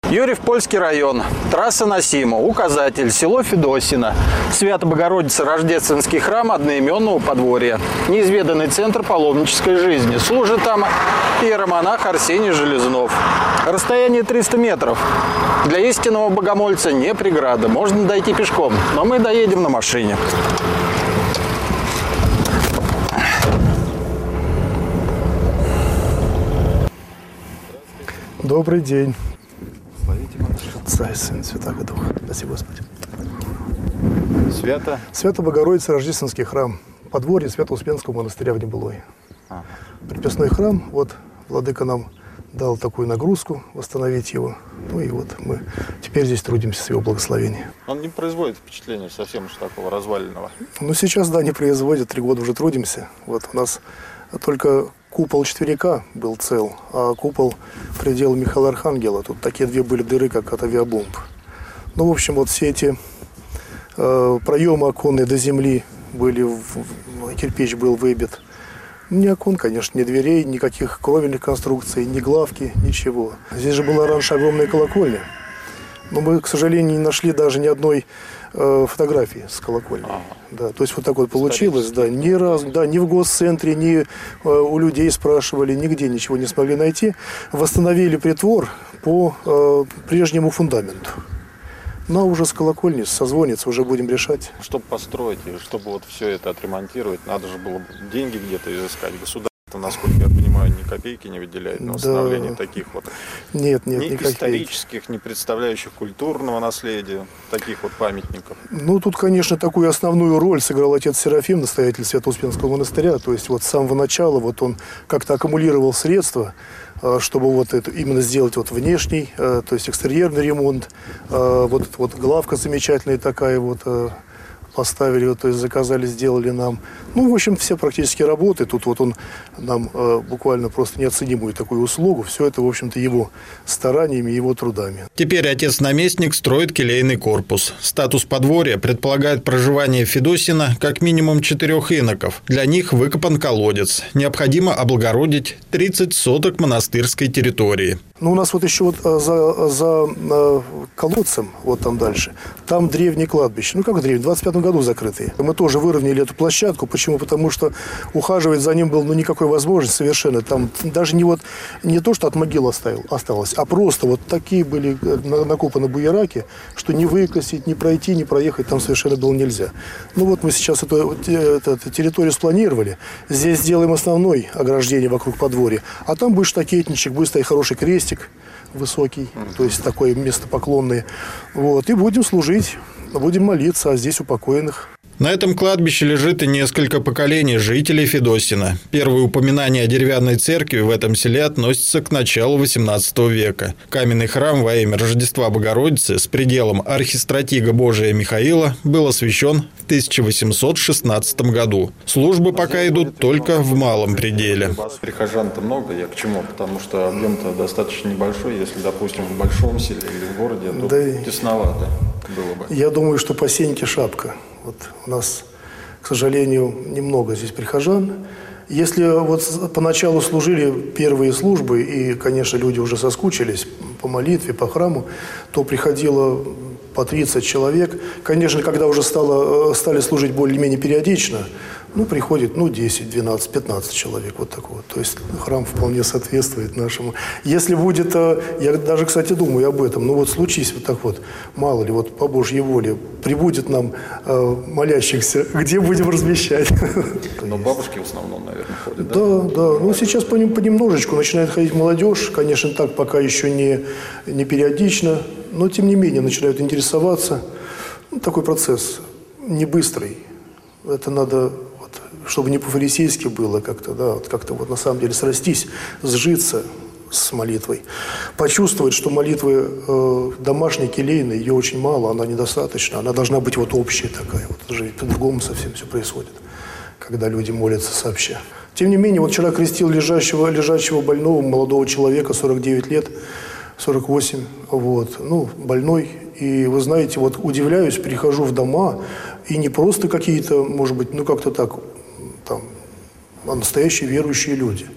Юрьев-Польский район. Трасса на Симу. Указатель. Село Федосино. Свято-Богородица, Рождественский храм одноименного подворья. Неизведанный центр паломнической жизни. Служит там иеромонах Арсений Железнов. Расстояние 300 метров. Для истинного богомольца не преграда. Можно дойти пешком, но мы доедем на машине. Добрый день. Отца и Сына, Святаго Духа. Спасибо, Господи. Свято-Богородица, Рождественский храм. Подворье Свято-Успенского монастыря в Небылой. Приписной храм. Вот владыка нам дал такую нагрузку, восстановить его. Ну и вот мы теперь здесь трудимся с его благословения. Он не производит впечатления совсем уж такого разваленного. Ну сейчас, да, не производит. 3 года уже трудимся. Вот у нас только купол четверика был цел, а купол предела Михаила Архангела. Тут такие 2 были дыры, как от авиабомб. Ну, в общем, вот все эти проемы оконные до земли были, кирпич был выбит. Ни окон, конечно, ни дверей, никаких кровельных конструкций, ни главки, ничего. Здесь же была раньше огромная колокольня. Но мы, к сожалению, не нашли даже ни одной фотографии с колокольни. Да, то есть вот так вот получилось. Да, ни разу, да, ни в госцентре, ни у людей спрашивали, нигде ничего не смогли найти. Восстановили притвор по прежнему фундаменту. Но уже с колокольни, со звонницы уже будем решать. Чтобы построить и чтобы вот все это отремонтировать, надо же было деньги где-то изыскать. Государство, насколько я понимаю, ни копейки не выделяет на восстановление таких вот ни исторических, не представляющих культурного наследия, таких вот памятников. Ну, тут, конечно, такую основную роль сыграл отец Серафим, настоятель Свято-Успенского монастыря. То есть вот с самого начала вот он как-то аккумулировал средства, чтобы вот это именно сделать вот внешний, то есть экстерьерный ремонт. Вот главка замечательная такая вот поставили, вот, то есть заказали, сделали нам. Ну, в общем, все практически работы. Тут вот он нам буквально просто неоценимую такую услугу. Все это, в общем-то, его стараниями, его трудами. Теперь отец-наместник строит келейный корпус. Статус подворья предполагает проживание в Федосино как минимум 4 иноков. Для них выкопан колодец. Необходимо облагородить 30 соток монастырской территории. Ну, у нас вот еще вот за колодцем, вот там дальше, там древнее кладбище. Ну, как древнее, в 25 году закрытые. Мы тоже выровняли эту площадку. Почему? Потому что ухаживать за ним было никакой возможности совершенно. Там даже не то, что от могилы осталось, а просто вот такие были накопаны буераки, что не выкосить, не пройти, не проехать там совершенно было нельзя. Ну, вот мы сейчас эту территорию спланировали. Здесь сделаем основное ограждение вокруг подворья. А там будет штакетничек, будет стоять хороший крестик высокий, то есть такое место поклонное. Вот, и будем служить, будем молиться о здесь упокоенных. На этом кладбище лежит и несколько поколений жителей Федосино. Первые упоминания о деревянной церкви в этом селе относятся к началу XVIII века. Каменный храм во имя Рождества Богородицы с пределом архистратига Божия Михаила был освящен в 1816 году. Службы пока идут только в малом пределе. Прихожан-то много, я к чему? Потому что объем-то достаточно небольшой. Если, допустим, в большом селе или в городе, то тесновато было бы. Я думаю, что по Сеньке шапка. Вот у нас, к сожалению, немного здесь прихожан. Если вот поначалу служили первые службы, и, конечно, люди уже соскучились по молитве, по храму, то приходило по 30 человек. Конечно, когда уже стали служить более-менее периодично, приходит 10, 12, 15 человек, вот так вот. То есть храм вполне соответствует нашему. Если будет, я даже, кстати, думаю об этом, случись вот так вот, мало ли, вот по Божьей воле, прибудет нам молящихся, где будем размещать? Но бабушки в основном, наверное, ходят, да? Да. Сейчас понемножечку начинает ходить молодежь, конечно, так пока еще не периодично, но тем не менее начинают интересоваться. Такой процесс не быстрый. Это надо, чтобы не по-фарисейски было как-то, как-то на самом деле срастись, сжиться с молитвой. Почувствовать, что молитвы домашней, келейной, ее очень мало, она недостаточна, она должна быть общая такая, жить. По-другому совсем все происходит, когда люди молятся сообща. Тем не менее, вчера крестил лежачего больного молодого человека, 49 лет, 48, больной. И вы знаете, удивляюсь, прихожу в дома, и не просто какие-то, может быть, как-то так, а настоящие верующие люди.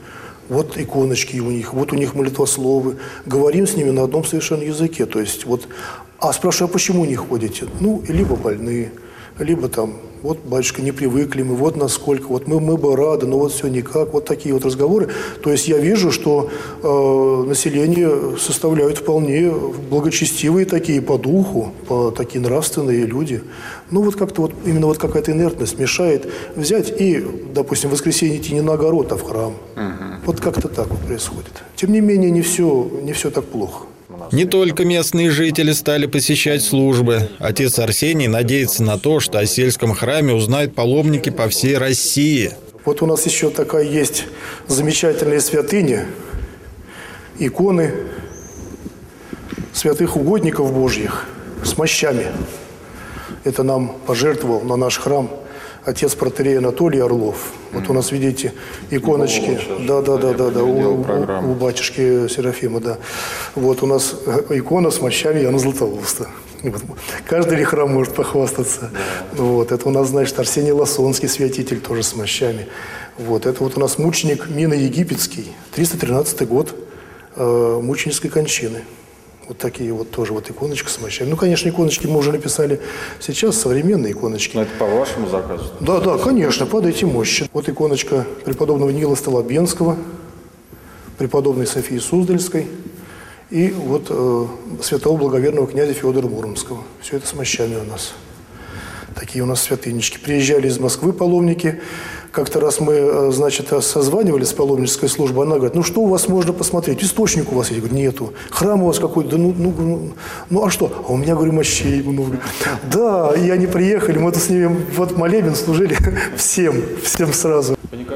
вот иконочки у них, вот у них молитвословы. Говорим с ними на одном совершенно языке. То есть вот, а спрашиваю, а почему не ходите? Ну, либо больные, либо там, вот, батюшка, не привыкли мы, вот насколько, вот мы бы рады, но вот все никак, вот такие вот разговоры. То есть я вижу, что население составляют вполне благочестивые такие по духу, такие нравственные люди. Ну вот как-то вот именно вот какая-то инертность мешает взять и, допустим, в воскресенье идти не на огород, а в храм. Вот как-то так вот происходит. Тем не менее, не все так плохо. Не только местные жители стали посещать службы. Отец Арсений надеется на то, что о сельском храме узнают паломники по всей России. Вот у нас еще такая есть замечательная святыня, иконы святых угодников Божьих с мощами. Это нам пожертвовал на наш храм отец протоиерей Анатолий Орлов. Вот у нас, видите, иконочки. Да, у батюшки Серафима, да. Вот у нас икона с мощами Иоанна Златоуста. Вот. Каждый ли храм может похвастаться. Вот. Это у нас, значит, Арсений Лосонский, святитель, тоже с мощами. Вот. Это вот у нас мученик Мина Египетский, 313 год мученической кончины. Вот такие вот тоже вот иконочки с мощами. Ну, конечно, иконочки мы уже написали сейчас, современные иконочки. Но это по вашему заказу? Да, конечно, под эти мощи. Вот иконочка преподобного Нила Столобенского, преподобной Софии Суздальской и вот святого благоверного князя Федора Муромского. Все это с мощами у нас. Такие у нас святынечки. Приезжали из Москвы паломники. Как-то раз мы, значит, созванивались с паломнической службой. Она говорит, ну что у вас можно посмотреть? Источник у вас есть? Я говорю, нету. Храм у вас какой-то? Да ну а что? А у меня, говорю, мощей много. Да, и они приехали, мы с ними вот молебен служили всем сразу.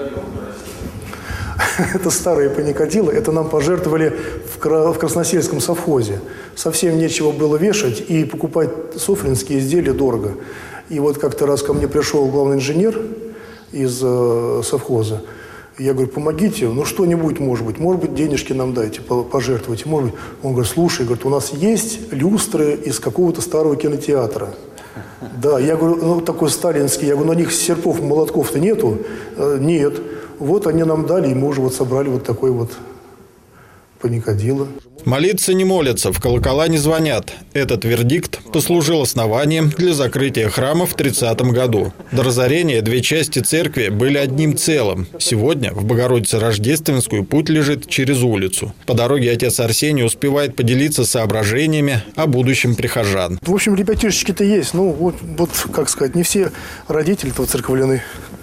Это старые паникадилы, это нам пожертвовали в Красносельском совхозе. Совсем нечего было вешать, и покупать софринские изделия дорого. И вот как-то раз ко мне пришел главный инженер из совхоза. Я говорю, помогите, ну что-нибудь может быть, денежки нам дайте, пожертвуйте, может быть. Он говорит, слушай, говорит, у нас есть люстры из какого-то старого кинотеатра. Да, я говорю, ну такой сталинский, я говорю, на них серпов, молотков-то нету? Нет. Вот они нам дали, и мы уже вот собрали вот такой вот паникадило. Молиться не молятся, в колокола не звонят. Этот вердикт послужил основанием для закрытия храма в 30-м году. До разорения две части церкви были одним целым. Сегодня в Богородице-Рождественскую путь лежит через улицу. По дороге отец Арсений успевает поделиться соображениями о будущем прихожан. В общем, ребятишечки-то есть. Ну, вот как сказать, не все родители-то воцерковлены.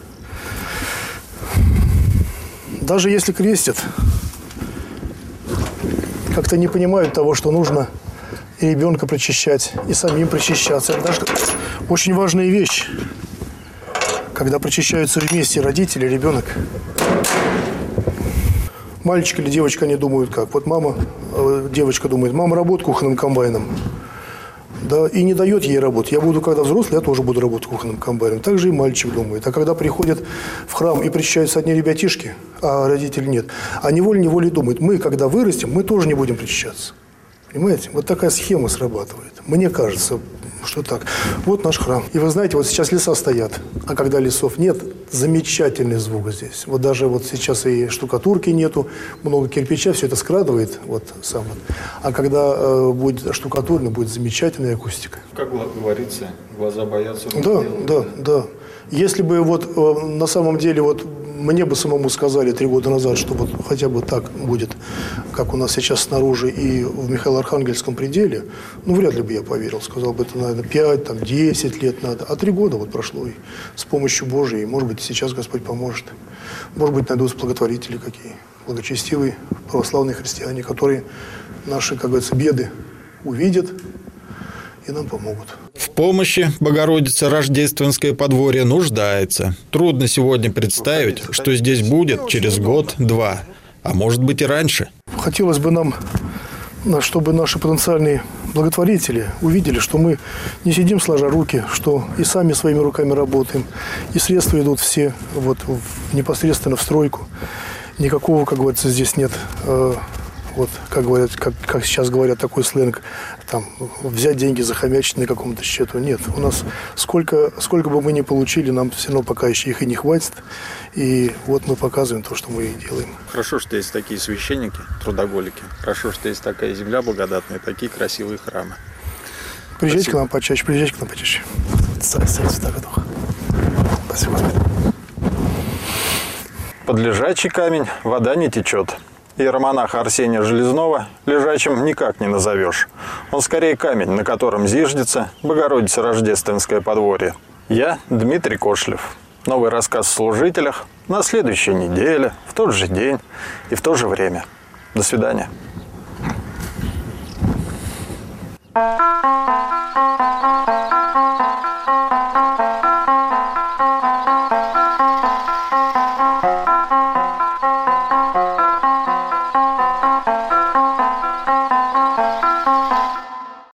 Даже если крестят, как-то не понимают того, что нужно и ребенка причащать, и самим причащаться. Это даже очень важная вещь, когда причащаются вместе родители и ребенок. Мальчик или девочка, они думают как. Вот девочка думает, мама работает кухонным комбайном. Да, и не дает ей работать. Я буду, когда взрослый, я тоже буду работать кухонным комбайном. Так же и мальчик думает. А когда приходят в храм и причащаются одни ребятишки, а родители нет, а неволей думают, мы, когда вырастем, мы тоже не будем причащаться. Понимаете? Вот такая схема срабатывает. Мне кажется, что так. Вот наш храм. И вы знаете, вот сейчас леса стоят, а когда лесов нет, замечательный звук здесь. Вот даже вот сейчас и штукатурки нету, много кирпича, все это скрадывает вот сам вот. А когда будет штукатурно, будет замечательная акустика. Как говорится, глаза боятся. Да. Если бы вот на самом деле вот мне бы самому сказали 3 года назад, что вот хотя бы так будет, как у нас сейчас снаружи и в Михаило-Архангельском пределе, ну, вряд ли бы я поверил. Сказал бы, это, наверное, 5-10 лет надо. А 3 года вот прошло, и с помощью Божией, может быть, сейчас Господь поможет. Может быть, найдутся благотворители какие, благочестивые православные христиане, которые наши, как говорится, беды увидят и нам помогут. В помощи Богородица Рождественское подворье нуждается. Трудно сегодня представить, что здесь будет через год-два, а может быть и раньше. Хотелось бы нам, чтобы наши потенциальные благотворители увидели, что мы не сидим сложа руки, что и сами своими руками работаем, и средства идут все вот непосредственно в стройку. Никакого, как говорится, здесь нет Вот, как сейчас говорят, такой сленг, там, взять деньги, захомячить на каком-то счету. Нет, у нас сколько бы мы ни получили, нам все равно пока еще их и не хватит. И вот мы показываем то, что мы и делаем. Хорошо, что есть такие священники, трудоголики. Хорошо, что есть такая земля благодатная, такие красивые храмы. Приезжайте к нам почаще, Царь Святого Духа. Спасибо, Господи. Под лежачий камень вода не течет. Иеромонаха Арсения Железнова лежачим никак не назовешь. Он скорее камень, на котором зиждется Богородица Рождественское подворье. Я Дмитрий Кошлев. Новый рассказ о служителях на следующей неделе, в тот же день и в то же время. До свидания.